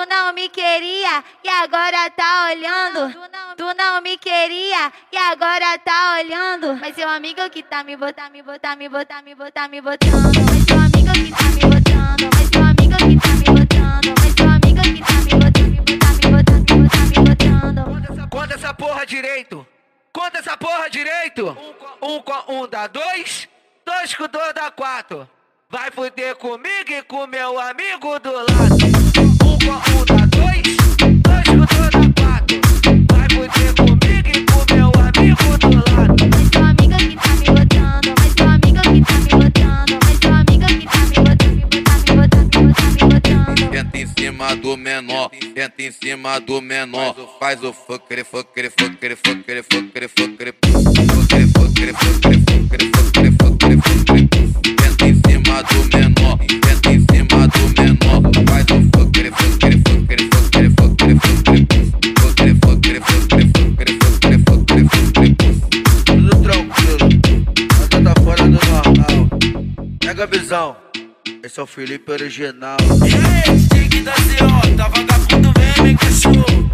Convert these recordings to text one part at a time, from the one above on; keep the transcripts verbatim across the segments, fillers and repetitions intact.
Tu não me queria e agora tá olhando. Tu não me queria e agora tá olhando. Mas seu amigo que tá me botar, me botar, me botar, me botar, me botando. Mas seu amigo que tá me botando. Mas seu amigo que tá me botando. Mas seu amigo que tá me botando, me botar, me botar, me botar, me botando. Conta essa porra direito. Conta essa porra direito. Um com um dá dois. Dois com dois dá quatro. Vai fuder comigo e com meu amigo do lado. Um com um dá dois. Dois com dois dá quatro. Vai fuder comigo e com meu amigo do lado. Mas seu amigo que tá me botando. Mas seu amigo que tá me botando. Mas seu amigo que tá me botando, me botar, me botar, me botar, me botando. Senta em cima do menor, senta em cima do menor. Faz o fuckere, fuckere, fuckere, fuckere, fuckere, fuckere, fuckere, fuckere, fuckere, fuckere, fuckere, fuckere, fuckere. Senta em cima do menor, senta em cima do menor. Faz o fuckere, fuckere, fuckere, fuckere, fuckere, fuckere, fuckere, fuckere, fuckere, fuckere, fuckere, fuckere, fuckere. Tudo tranquilo, nada tá fora do normal. Pega a visão, esse é o Felipe original. E aí, stick da C O, tá vagabundo mesmo, hein, cachorro?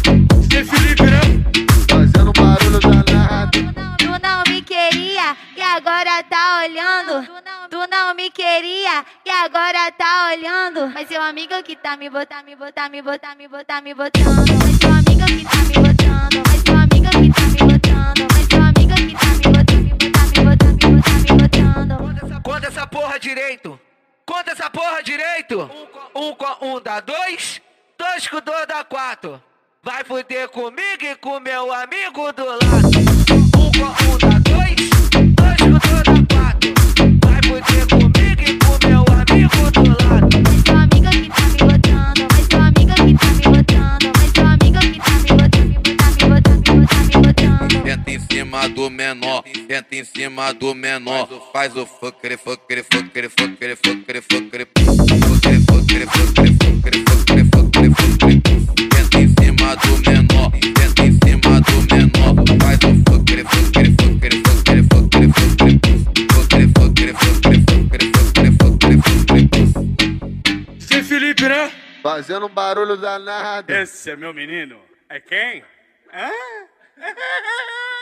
E Felipe, né? Fazendo barulho danado. Tu não me queria e agora tá olhando. Tu não me queria e agora tá olhando. Mas seu amigo que tá me botar, me botar, me botar, me botar, me botando. Mas seu amigo que tá me botando. Mas seu amigo que tá me botando. Mas seu amigo que tá me botando, me botar, me botar, me botar, me botando. Conta essa porra direito. Conta essa porra direito. Um com um dá dois. Dois com dois dá quatro. Vai fuder comigo e com meu amigo do lado. Um com um dá dois. Dois com dois dá quatro. Vai fuder comigo e com meu amigo do lado. Mas seu amigo que tá me botando. Mas seu amigo que tá me botando. Mas seu amigo que tá me botando, me botar, me botar, me botar, me botando. Senta em cima do menor, senta em cima do menor. Faz o fuckere, fuckere, fuckere, fuckere, fuckere, fuckere, fuckere, fuckere, fuckere, fuckere, fuckere, fuckere, fuckere. Senta em cima do menor, senta em cima do menor. Faz o fuckere, fuckere, fuckere, fuckere, fuckere, fuckere, fuckere, fuckere, fuckere, fuckere, fuckere, fuckere, fuckere. Sem Felipe, né? Fazendo barulho danado. Esse é meu menino. É quem? Hã?